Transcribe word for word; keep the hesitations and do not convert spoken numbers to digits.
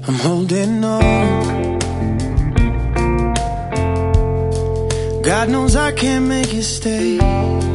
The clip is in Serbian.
I'm holding on. God knows I can't make it stay.